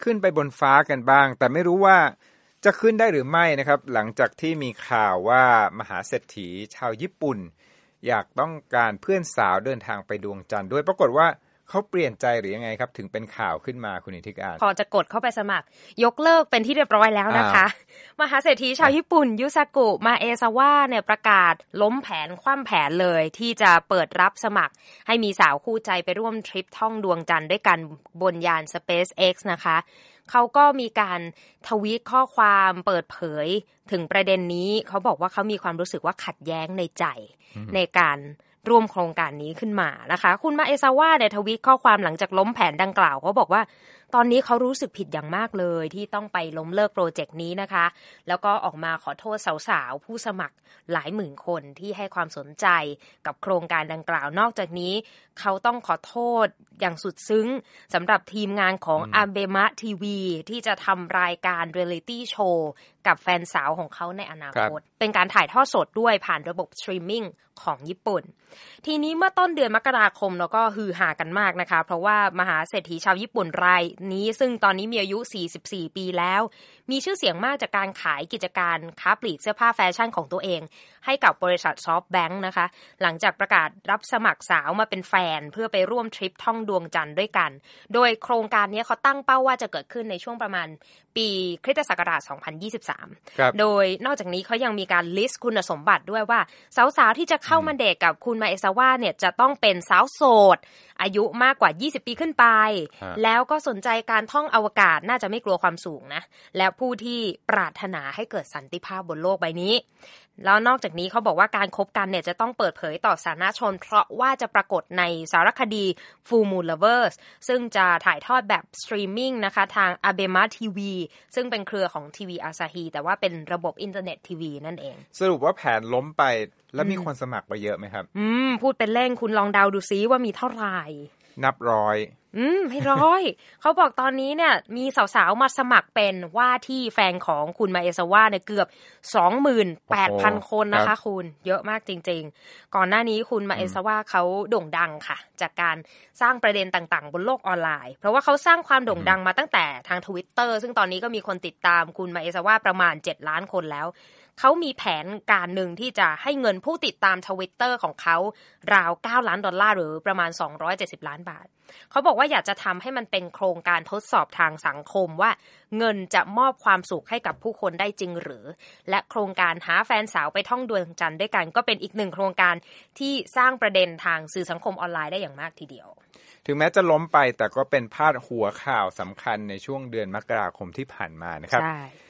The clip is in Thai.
ขึ้นไปบนฟ้ากันบ้างแต่ไม่รู้ว่าจะขึ้นได้หรือไม่นะครับหลังจากที่มีข่าวว่ามหาเศรษฐีชาวญี่ปุ่นอยากต้องการเพื่อนสาวเดินทางไปดวงจันทร์ด้วยปรากฏว่าเขาเปลี่ยนใจหรือยังไงครับถึงเป็นข่าวขึ้นมาคุณนิติการพอจะกดเข้าไปสมัครยกเลิกเป็นที่เรียบร้อยแล้วนะคะมหาเศรษฐีชาวญี่ปุ่นยุซากุมาเอซาวะเนี่ยประกาศล้มแผนคว่ำแผนเลยที่จะเปิดรับสมัครให้มีสาวคู่ใจไปร่วมทริปท่องดวงจันทร์ด้วยกันบนยาน SpaceX นะคะเขาก็มีการทวีตข้อความเปิดเผยถึงประเด็นนี้เขาบอกว่าเขามีความรู้สึกว่าขัดแย้งในใจในการร่วมโครงการนี้ขึ้นมานะคะคุณมาเอซาวะเนี่ยทวีตข้อความหลังจากล้มแผนดังกล่าวเขาบอกว่าตอนนี้เขารู้สึกผิดอย่างมากเลยที่ต้องไปล้มเลิกโปรเจกต์นี้นะคะแล้วก็ออกมาขอโทษสาวๆผู้สมัครหลายหมื่นคนที่ให้ความสนใจกับโครงการดังกล่าวนอกจากนี้เขาต้องขอโทษอย่างสุดซึ้งสำหรับทีมงานของ ABEMA TV ที่จะทำรายการเรียลลิตี้โชว์กับแฟนสาวของเขาในอนาคตเป็นการถ่ายทอดสดด้วยผ่านระบบสตรีมมิ่งของญี่ปุ่นทีนี้เมื่อต้นเดือนมกราคมแล้วก็ฮือฮากันมากนะคะเพราะว่ามหาเศรษฐีชาวญี่ปุ่นรายนี้ซึ่งตอนนี้มีอายุ44ปีแล้วมีชื่อเสียงมากจากการขายกิจการค้าปลีกเสื้อผ้าแฟชั่นของตัวเองให้กับบริษัทซอฟต์แบงค์นะคะหลังจากประกาศรับสมัครสาวมาเป็นแฟนเพื่อไปร่วมทริปท่องดวงจันทร์ด้วยกันโดยโครงการนี้เขาตั้งเป้าว่าจะเกิดขึ้นในช่วงประมาณปีคริสตศักราช2023โดยนอกจากนี้เขายังมีการลิสต์คุณสมบัติด้วยว่าสาวๆที่จะเข้ามาเดทกับคุณมาเอซาวะเนี่ยจะต้องเป็นสาวโสดอายุมากกว่า20ปีขึ้นไปแล้วก็สนใจการท่องอวกาศน่าจะไม่กลัวความสูงนะและผู้ที่ปรารถนาให้เกิดสันติภาพบนโลกใบนี้แล้วนอกจากนี้เขาบอกว่าการคบกันเนี่ยจะต้องเปิดเผยต่อสาธารณชนเพราะว่าจะปรากฏในสารคดี Full Moon Lovers ซึ่งจะถ่ายทอดแบบสตรีมมิ่งนะคะทาง ABEMA TV ซึ่งเป็นเครือของทีวีอาซาฮีแต่ว่าเป็นระบบอินเทอร์เน็ตทีวีนั่นเองสรุปว่าแผนล้มไปแล้วมีคนสมัครไปเยอะไหมครับพูดเป็นเล่นคุณลองเดาดูซิว่ามีเท่าไหร่นับร้อยไม่ร้อย เขาบอกตอนนี้เนี่ยมีสาวๆมาสมัครเป็นว่าที่แฟนของคุณมาเอซาวะเนี่ยเกือบ 28,000 คนนะคะคุณเยอะมากจริงๆก่อนหน้านี้คุณมาเอซาวะเขาโด่งดังค่ะจากการสร้างประเด็นต่างๆบนโลกออนไลน์เพราะว่าเขาสร้างความโด่งดังมาตั้งแต่ทาง Twitter ซึ่งตอนนี้ก็มีคนติดตามคุณมาเอซาวะประมาณ7ล้านคนแล้วเขามีแผนการหนึ่งที่จะให้เงินผู้ติดตาม Twitter ของเขาราว$9 ล้านหรือประมาณ270ล้านบาทเขาบอกว่าอยากจะทำให้มันเป็นโครงการทดสอบทางสังคมว่าเงินจะมอบความสุขให้กับผู้คนได้จริงหรือและโครงการหาแฟนสาวไปท่องดวงจันทร์ด้วยกันก็เป็นอีกหนึ่งโครงการที่สร้างประเด็นทางสื่อสังคมออนไลน์ได้อย่างมากทีเดียวถึงแม้จะล้มไปแต่ก็เป็นพาดหัวข่าวสำคัญในช่วงเดือนมกราคมที่ผ่านมานะครับ